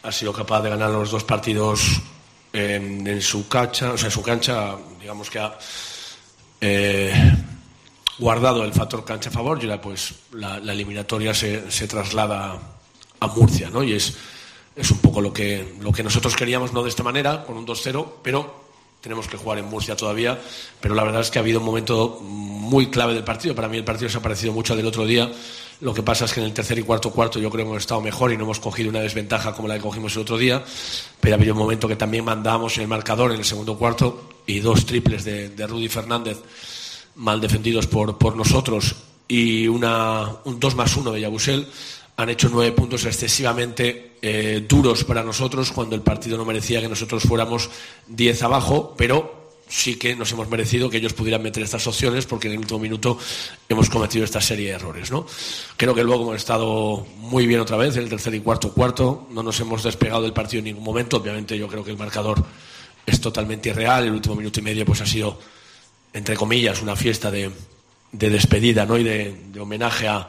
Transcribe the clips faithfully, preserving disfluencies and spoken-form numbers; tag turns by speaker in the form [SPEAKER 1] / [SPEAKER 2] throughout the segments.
[SPEAKER 1] Ha sido capaz de ganar los dos partidos en, en su cancha, o sea, en su cancha, digamos que ha eh, guardado el factor cancha a favor y ahora pues la, la eliminatoria se, se traslada a Murcia, ¿no? Y es, es un poco lo que, lo que nosotros queríamos, no de esta manera, con un dos cero, pero tenemos que jugar en Murcia todavía, pero la verdad es que ha habido un momento muy clave del partido. Para mí el partido se ha parecido mucho al del otro día. Lo que pasa es que en el tercer y cuarto cuarto yo creo que hemos estado mejor y no hemos cogido una desventaja como la que cogimos el otro día, pero ha habido un momento que también mandábamos en el marcador en el segundo cuarto y dos triples de, de Rudy Fernández mal defendidos por, por nosotros y una, un dos más uno de Yabusel han hecho nueve puntos excesivamente eh, duros para nosotros cuando el partido no merecía que nosotros fuéramos diez abajo, pero sí que nos hemos merecido que ellos pudieran meter estas opciones porque en el último minuto hemos cometido esta serie de errores, ¿no? Creo que luego hemos estado muy bien otra vez en el tercer y cuarto cuarto, no nos hemos despegado del partido en ningún momento. Obviamente yo creo que el marcador es totalmente irreal, el último minuto y medio pues ha sido, entre comillas, una fiesta de, de despedida, ¿no? Y de, de homenaje a,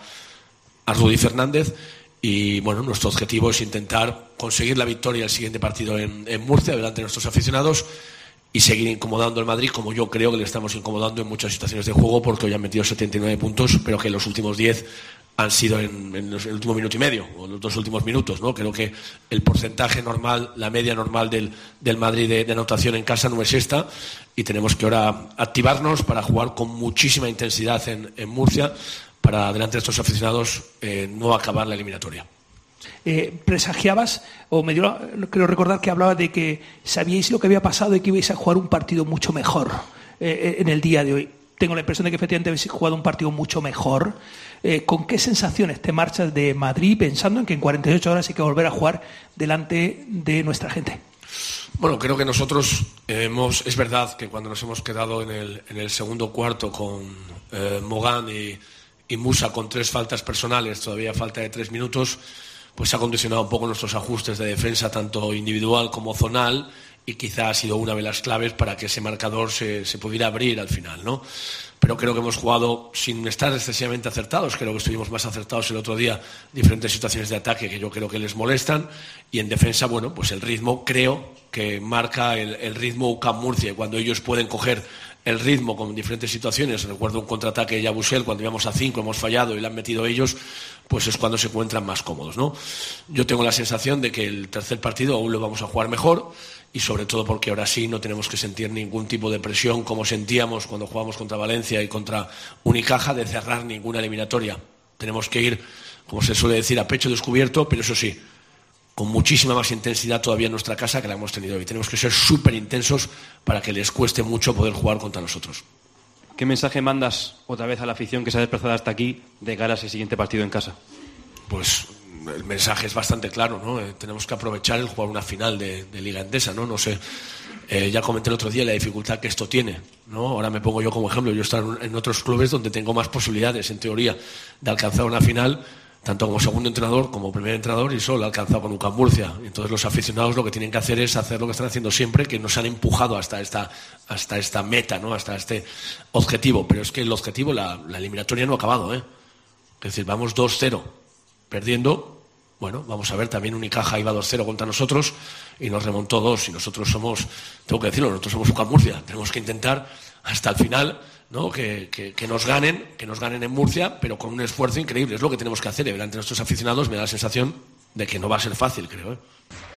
[SPEAKER 1] a Rudy Fernández. Y bueno, nuestro objetivo es intentar conseguir la victoria el siguiente partido en, en Murcia delante de nuestros aficionados y seguir incomodando al Madrid, como yo creo que le estamos incomodando en muchas situaciones de juego, porque hoy han metido setenta y nueve puntos, pero que los últimos diez han sido en, en el último minuto y medio, o los dos últimos minutos, ¿no? Creo que el porcentaje normal, la media normal del, del Madrid de, de anotación en casa no es esta, y tenemos que ahora activarnos para jugar con muchísima intensidad en, en Murcia, para delante de estos aficionados eh, no acabar la eliminatoria.
[SPEAKER 2] Eh, presagiabas, o me dio, creo recordar que hablaba de que sabíais lo que había pasado y que ibais a jugar un partido mucho mejor eh, en el día de hoy. Tengo la impresión de que efectivamente habéis jugado un partido mucho mejor. Eh, ¿Con qué sensaciones te marchas de Madrid pensando en que en cuarenta y ocho horas hay que volver a jugar delante de nuestra gente?
[SPEAKER 1] Bueno, creo que nosotros hemos, es verdad que cuando nos hemos quedado en el, en el segundo cuarto con eh, Mogán y, y Musa con tres faltas personales, todavía falta de tres minutos, pues ha condicionado un poco nuestros ajustes de defensa, tanto individual como zonal, y quizá ha sido una de las claves para que ese marcador se, se pudiera abrir al final, ¿no? Pero creo que hemos jugado sin estar excesivamente acertados. Creo que estuvimos más acertados el otro día, diferentes situaciones de ataque que yo creo que les molestan, y en defensa, bueno, pues el ritmo creo que marca el, el ritmo U C A M Murcia, cuando ellos pueden coger el ritmo con diferentes situaciones. Recuerdo un contraataque de Yabusel cuando íbamos a cinco, hemos fallado y le han metido ellos, pues es cuando se encuentran más cómodos, ¿no? Yo tengo la sensación de que el tercer partido aún lo vamos a jugar mejor, y sobre todo porque ahora sí no tenemos que sentir ningún tipo de presión como sentíamos cuando jugamos contra Valencia y contra Unicaja, de cerrar ninguna eliminatoria. Tenemos que ir, como se suele decir, a pecho descubierto, pero eso sí, con muchísima más intensidad todavía en nuestra casa que la hemos tenido hoy. Tenemos que ser súper intensos para que les cueste mucho poder jugar contra nosotros.
[SPEAKER 3] ¿Qué mensaje mandas otra vez a la afición que se ha desplazado hasta aquí de cara a ese siguiente partido en casa?
[SPEAKER 1] Pues el mensaje es bastante claro, ¿no? Eh, tenemos que aprovechar el jugar una final de, de Liga Endesa, ¿no? No sé, eh, ya comenté el otro día la dificultad que esto tiene, ¿no? Ahora me pongo yo como ejemplo, yo he estado en otros clubes donde tengo más posibilidades, en teoría, de alcanzar una final, tanto como segundo entrenador como primer entrenador, y solo lo ha alcanzado con U C A M Murcia. Entonces los aficionados lo que tienen que hacer es hacer lo que están haciendo siempre, que nos han empujado hasta esta, hasta esta meta, ¿no? Hasta este objetivo. Pero es que el objetivo, la, la eliminatoria no ha acabado, ¿eh? Es decir, vamos dos cero perdiendo. Bueno, vamos a ver, también Unicaja iba dos cero contra nosotros y nos remontó dos, y nosotros somos, tengo que decirlo, nosotros somos U C A M Murcia. Tenemos que intentar hasta el final, ¿no? Que, que, que nos ganen, que nos ganen en Murcia, pero con un esfuerzo increíble. Es lo que tenemos que hacer. Y delante de nuestros aficionados me da la sensación de que no va a ser fácil, creo, ¿eh?